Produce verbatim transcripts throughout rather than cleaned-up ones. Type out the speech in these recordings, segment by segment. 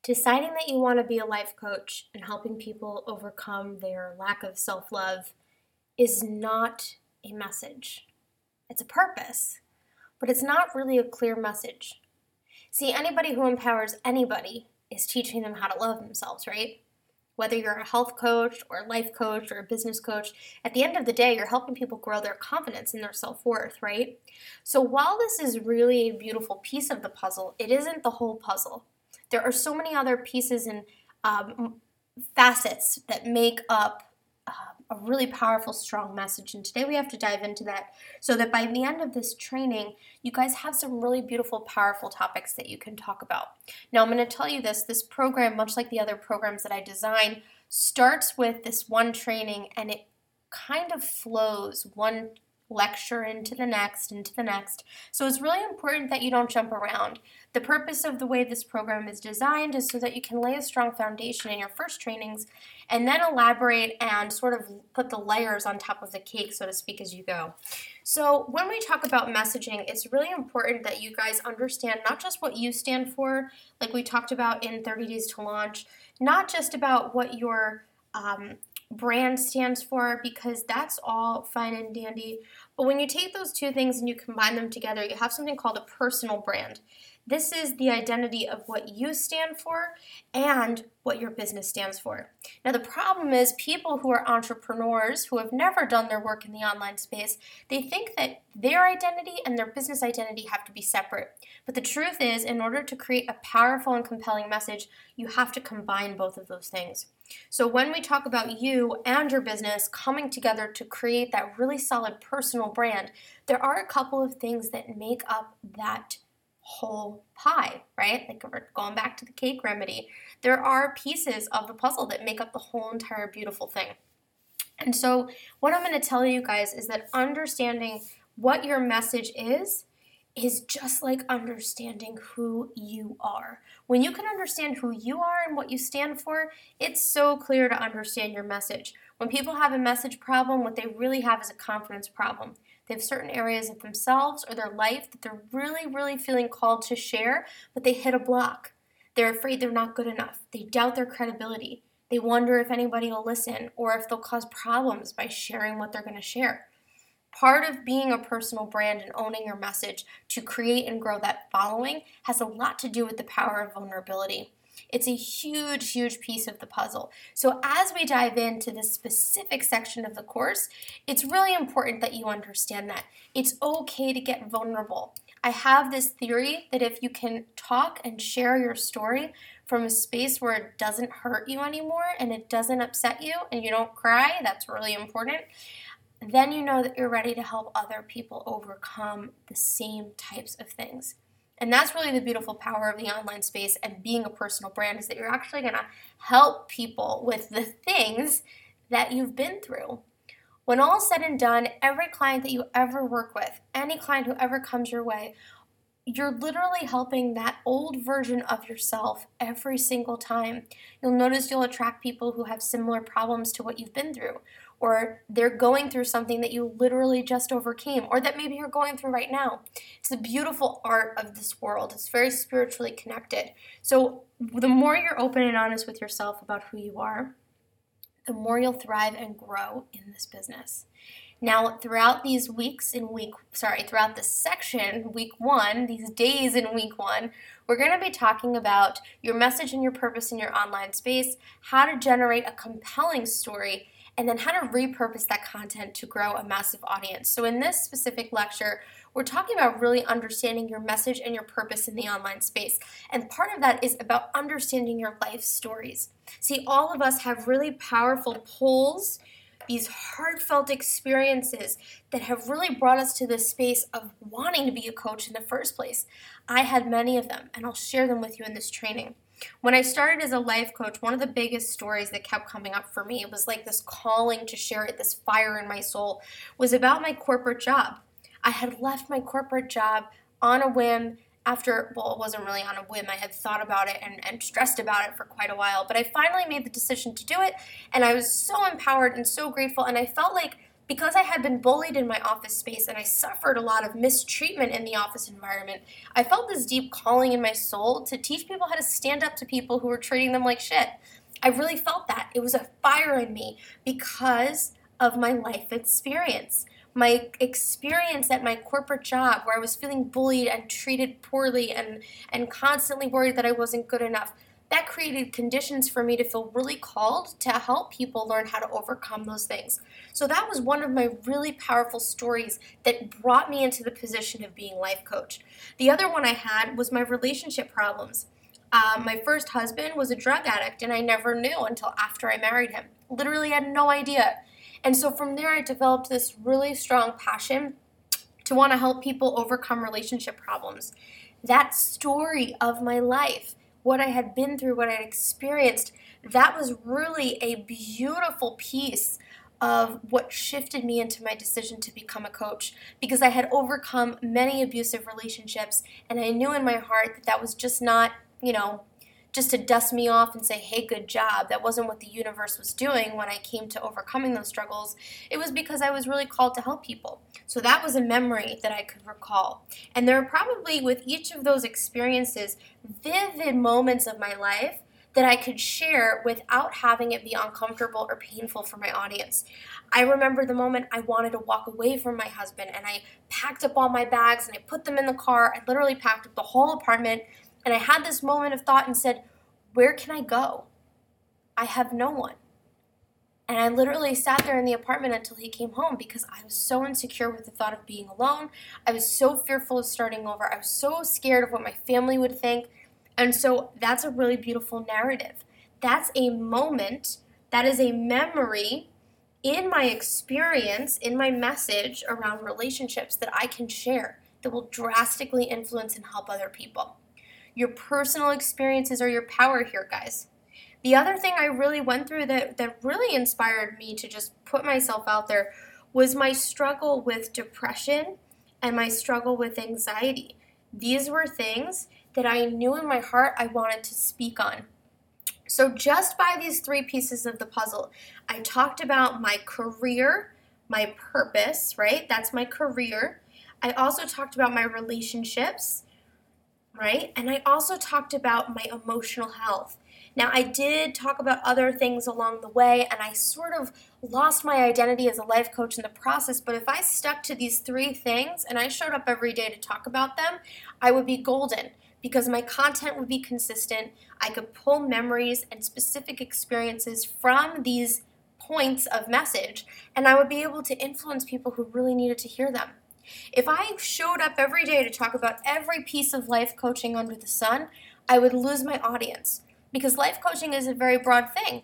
Deciding that you want to be a life coach and helping people overcome their lack of self love is not a message. It's a purpose, but it's not really a clear message. See, anybody who empowers anybody is teaching them how to love themselves, right? Whether you're a health coach or a life coach or a business coach, at the end of the day, you're helping people grow their confidence and their self worth, right? So while this is really a beautiful piece of the puzzle, it isn't the whole puzzle. There are so many other pieces and um, facets that make up uh, a really powerful, strong message. And today we have to dive into that so that by the end of this training, you guys have some really beautiful, powerful topics that you can talk about. Now, I'm going to tell you this, this program, much like the other programs that I design, starts with this one training and it kind of flows one lecture into the next, into the next. So it's really important that you don't jump around. The purpose of the way this program is designed is so that you can lay a strong foundation in your first trainings and then elaborate and sort of put the layers on top of the cake, so to speak, as you go. So when we talk about messaging, it's really important that you guys understand not just what you stand for, like we talked about in thirty days to launch, not just about what your um, brand stands for, because that's all fine and dandy. But when you take those two things and you combine them together, you have something called a personal brand. This is the identity of what you stand for and what your business stands for. Now, the problem is people who are entrepreneurs who have never done their work in the online space, they think that their identity and their business identity have to be separate. But the truth is, in order to create a powerful and compelling message, you have to combine both of those things. So when we talk about you and your business coming together to create that really solid personal brand, there are a couple of things that make up that whole pie, right? Like we're going back to the cake remedy. There are pieces of the puzzle that make up the whole entire beautiful thing. And so what I'm going to tell you guys is that understanding what your message is is just like understanding who you are. When you can understand who you are and what you stand for, it's so clear to understand your message. When people have a message problem, what they really have is a confidence problem. They have certain areas of themselves or their life that they're really, really feeling called to share, but they hit a block. They're afraid they're not good enough. They doubt their credibility. They wonder if anybody will listen or if they'll cause problems by sharing what they're going to share. Part of being a personal brand and owning your message to create and grow that following has a lot to do with the power of vulnerability. It's a huge, huge piece of the puzzle. So as we dive into this specific section of the course, it's really important that you understand that. It's okay to get vulnerable. I have this theory that if you can talk and share your story from a space where it doesn't hurt you anymore and it doesn't upset you and you don't cry, that's really important, then you know that you're ready to help other people overcome the same types of things. And that's really the beautiful power of the online space and being a personal brand, is that you're actually going to help people with the things that you've been through. When all is said and done, every client that you ever work with, any client who ever comes your way, you're literally helping that old version of yourself every single time. You'll notice you'll attract people who have similar problems to what you've been through, or they're going through something that you literally just overcame, or that maybe you're going through right now. It's the beautiful art of this world. It's very spiritually connected. So the more you're open and honest with yourself about who you are, the more you'll thrive and grow in this business. Now, throughout these weeks in week, sorry, throughout this section, week one, these days in week one, we're going to be talking about your message and your purpose in your online space, how to generate a compelling story, and then how to repurpose that content to grow a massive audience. So in this specific lecture, we're talking about really understanding your message and your purpose in the online space. And part of that is about understanding your life stories. See, all of us have really powerful pulls, these heartfelt experiences that have really brought us to this space of wanting to be a coach in the first place. I had many of them, and I'll share them with you in this training. When I started as a life coach, one of the biggest stories that kept coming up for me, it was like this calling to share it, this fire in my soul, was about my corporate job. I had left my corporate job on a whim after, well, it wasn't really on a whim. I had thought about it and, and stressed about it for quite a while, but I finally made the decision to do it, and I was so empowered and so grateful, and I felt like Because I had been bullied in my office space and I suffered a lot of mistreatment in the office environment, I felt this deep calling in my soul to teach people how to stand up to people who were treating them like shit. I really felt that. It was a fire in me because of my life experience. My experience at my corporate job where I was feeling bullied and treated poorly and, and constantly worried that I wasn't good enough. That created conditions for me to feel really called to help people learn how to overcome those things. So that was one of my really powerful stories that brought me into the position of being life coach. The other one I had was my relationship problems. Uh, my first husband was a drug addict, and I never knew until after I married him. Literally had no idea. And so from there, I developed this really strong passion to want to help people overcome relationship problems. That story of my life, what I had been through, what I had experienced, that was really a beautiful piece of what shifted me into my decision to become a coach, because I had overcome many abusive relationships, and I knew in my heart that that was just not, you know, just to dust me off and say, hey, good job. That wasn't what the universe was doing when I came to overcoming those struggles. It was because I was really called to help people. So that was a memory that I could recall. And there are probably, with each of those experiences, vivid moments of my life that I could share without having it be uncomfortable or painful for my audience. I remember the moment I wanted to walk away from my husband, and I packed up all my bags and I put them in the car. I literally packed up the whole apartment. And I had this moment of thought and said, where can I go? I have no one. And I literally sat there in the apartment until he came home because I was so insecure with the thought of being alone. I was so fearful of starting over. I was so scared of what my family would think. And so that's a really beautiful narrative. That's a moment, that is a memory in my experience, in my message around relationships that I can share that will drastically influence and help other people. Your personal experiences are your power here, guys. The other thing I really went through that, that really inspired me to just put myself out there was my struggle with depression and my struggle with anxiety. These were things that I knew in my heart I wanted to speak on. So just by these three pieces of the puzzle, I talked about my career, my purpose, right? That's my career. I also talked about my relationships, right? And I also talked about my emotional health. Now, I did talk about other things along the way, and I sort of lost my identity as a life coach in the process, but if I stuck to these three things and I showed up every day to talk about them, I would be golden because my content would be consistent. I could pull memories and specific experiences from these points of message, and I would be able to influence people who really needed to hear them. If I showed up every day to talk about every piece of life coaching under the sun, I would lose my audience because life coaching is a very broad thing.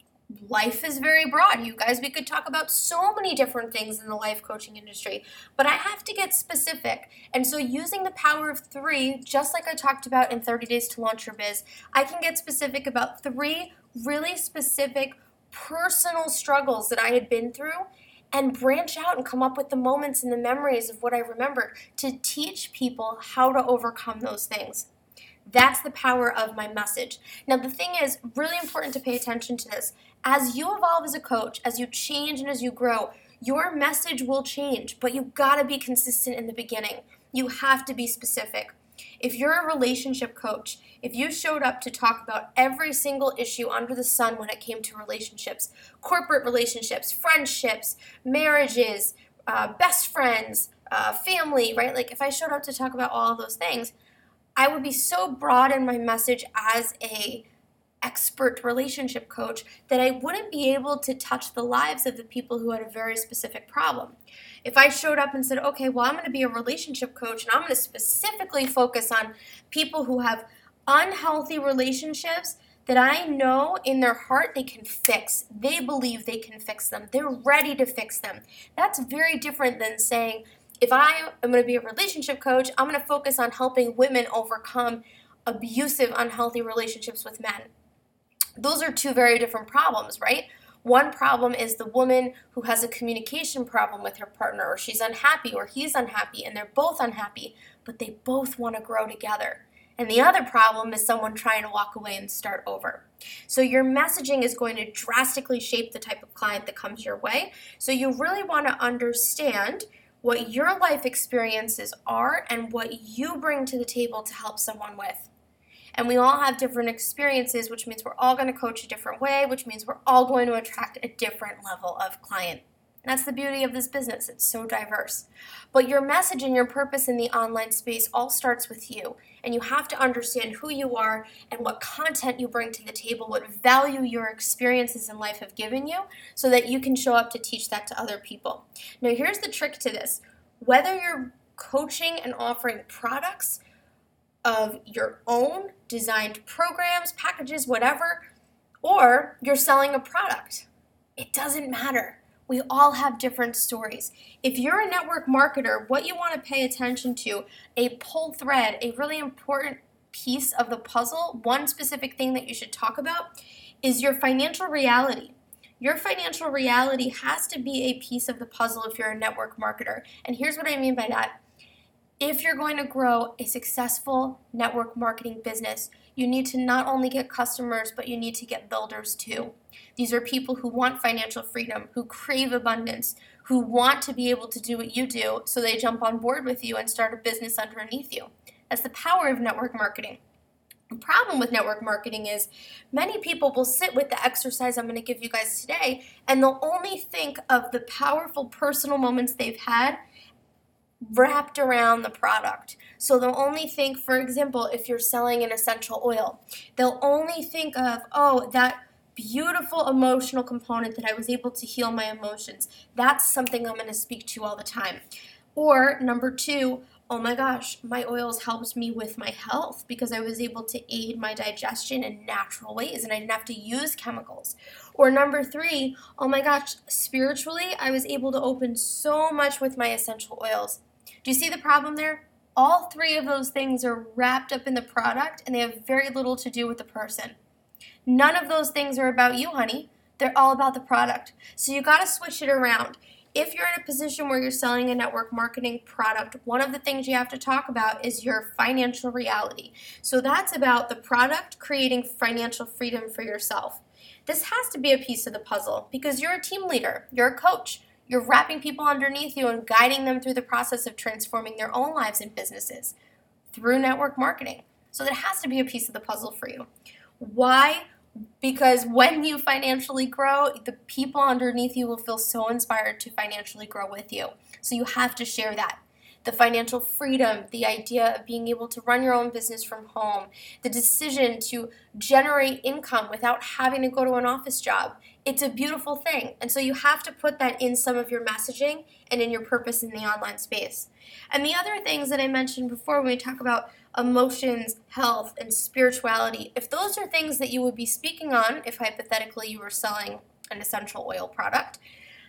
Life is very broad. You guys, we could talk about so many different things in the life coaching industry, but I have to get specific. And so using the power of three, just like I talked about in thirty days to Launch Your Biz, I can get specific about three really specific personal struggles that I had been through and branch out and come up with the moments and the memories of what I remembered to teach people how to overcome those things. That's the power of my message. Now, the thing is, really important to pay attention to this. As you evolve as a coach, as you change and as you grow, your message will change, but you gotta be consistent in the beginning. You have to be specific. If you're a relationship coach, if you showed up to talk about every single issue under the sun when it came to relationships, corporate relationships, friendships, marriages, uh, best friends, uh, family, right? Like if I showed up to talk about all of those things, I would be so broad in my message as a expert relationship coach that I wouldn't be able to touch the lives of the people who had a very specific problem. If I showed up and said, okay, well, I'm going to be a relationship coach and I'm going to specifically focus on people who have unhealthy relationships that I know in their heart they can fix. They believe they can fix them. They're ready to fix them. That's very different than saying, if I am going to be a relationship coach, I'm going to focus on helping women overcome abusive, unhealthy relationships with men. Those are two very different problems, right? One problem is the woman who has a communication problem with her partner, or she's unhappy, or he's unhappy, and they're both unhappy, but they both want to grow together. And the other problem is someone trying to walk away and start over. So your messaging is going to drastically shape the type of client that comes your way. So you really want to understand what your life experiences are and what you bring to the table to help someone with. And we all have different experiences, which means we're all going to coach a different way, which means we're all going to attract a different level of client. And that's the beauty of this business. It's so diverse. But your message and your purpose in the online space all starts with you. And you have to understand who you are and what content you bring to the table, what value your experiences in life have given you, so that you can show up to teach that to other people. Now, here's the trick to this. Whether you're coaching and offering products of your own, designed programs, packages, whatever, or you're selling a product, it doesn't matter. We all have different stories. If you're a network marketer, what you want to pay attention to, a pull thread, a really important piece of the puzzle, one specific thing that you should talk about, is your financial reality. Your financial reality has to be a piece of the puzzle if you're a network marketer. And here's what I mean by that. If you're going to grow a successful network marketing business, you need to not only get customers, but you need to get builders too. These are people who want financial freedom, who crave abundance, who want to be able to do what you do, so they jump on board with you and start a business underneath you. That's the power of network marketing. The problem with network marketing is many people will sit with the exercise I'm going to give you guys today, and they'll only think of the powerful personal moments they've had wrapped around the product. So they'll only think, for example, if you're selling an essential oil, they'll only think of, oh, that beautiful emotional component that I was able to heal my emotions. That's something I'm going to speak to all the time. Or number two, oh my gosh, my oils helped me with my health because I was able to aid my digestion in natural ways and I didn't have to use chemicals. Or number three, oh my gosh, spiritually, I was able to open so much with my essential oils. Do you see the problem there? All three of those things are wrapped up in the product and they have very little to do with the person. None of those things are about you, honey. They're all about the product. So you got to switch it around. If you're in a position where you're selling a network marketing product, one of the things you have to talk about is your financial reality. So that's about the product creating financial freedom for yourself. This has to be a piece of the puzzle because you're a team leader, you're a coach. You're wrapping people underneath you and guiding them through the process of transforming their own lives and businesses through network marketing. So that has to be a piece of the puzzle for you. Why? Because when you financially grow, the people underneath you will feel so inspired to financially grow with you. So you have to share that. The financial freedom, the idea of being able to run your own business from home, the decision to generate income without having to go to an office job. It's a beautiful thing. And so you have to put that in some of your messaging and in your purpose in the online space. And the other things that I mentioned before when we talk about emotions, health, and spirituality, if those are things that you would be speaking on, if hypothetically you were selling an essential oil product,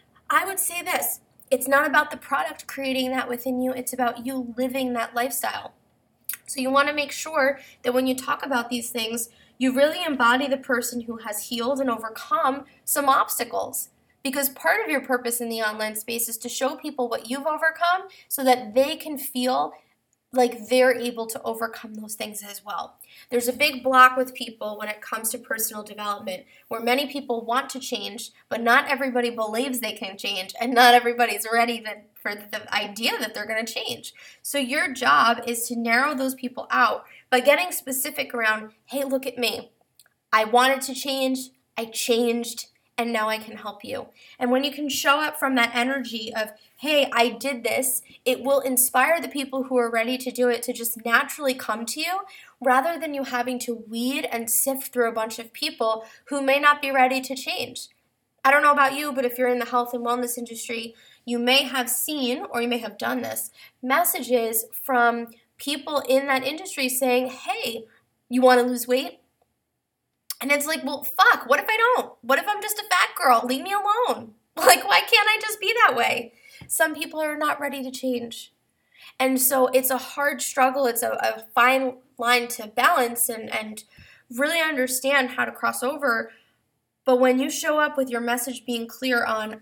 I would say this. It's not about the product creating that within you. It's about you living that lifestyle. So you want to make sure that when you talk about these things, you really embody the person who has healed and overcome some obstacles. Because part of your purpose in the online space is to show people what you've overcome so that they can feel like they're able to overcome those things as well. There's a big block with people when it comes to personal development where many people want to change, but not everybody believes they can change and not everybody's ready to, for the idea that they're going to change. So your job is to narrow those people out by getting specific around, hey, look at me. I wanted to change, I changed, and now I can help you. And when you can show up from that energy of, hey, I did this, it will inspire the people who are ready to do it to just naturally come to you rather than you having to weed and sift through a bunch of people who may not be ready to change. I don't know about you, but if you're in the health and wellness industry, you may have seen, or you may have done this, messages from people in that industry saying, hey, you want to lose weight? And it's like, well, fuck, what if I don't? What if I'm just a fat girl? Leave me alone. Like, why can't I just be that way? Some people are not ready to change. And so it's a hard struggle. It's a, a fine line to balance and, and really understand how to cross over. But when you show up with your message being clear on,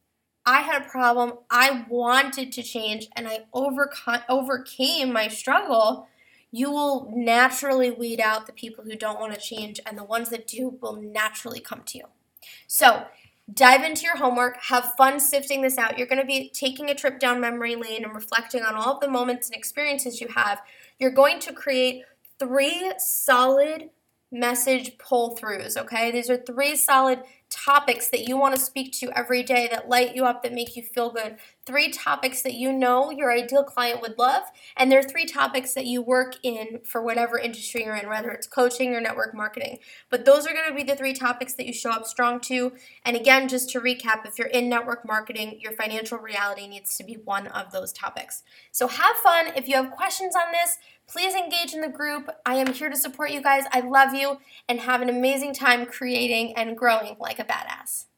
I had a problem, I wanted to change, and I overcome, overcame my struggle, you will naturally weed out the people who don't want to change, and the ones that do will naturally come to you. So dive into your homework, have fun sifting this out. You're going to be taking a trip down memory lane and reflecting on all of the moments and experiences you have. You're going to create three solid message pull-throughs, okay? These are three solid topics that you want to speak to every day that light you up, that make you feel good. Three topics that you know your ideal client would love, and they're three topics that you work in for whatever industry you're in, whether it's coaching or network marketing. But those are going to be the three topics that you show up strong to. And again, just to recap, if you're in network marketing, your financial reality needs to be one of those topics. So have fun. If you have questions on this, please engage in the group. I am here to support you guys. I love you, and have an amazing time creating and growing like a badass.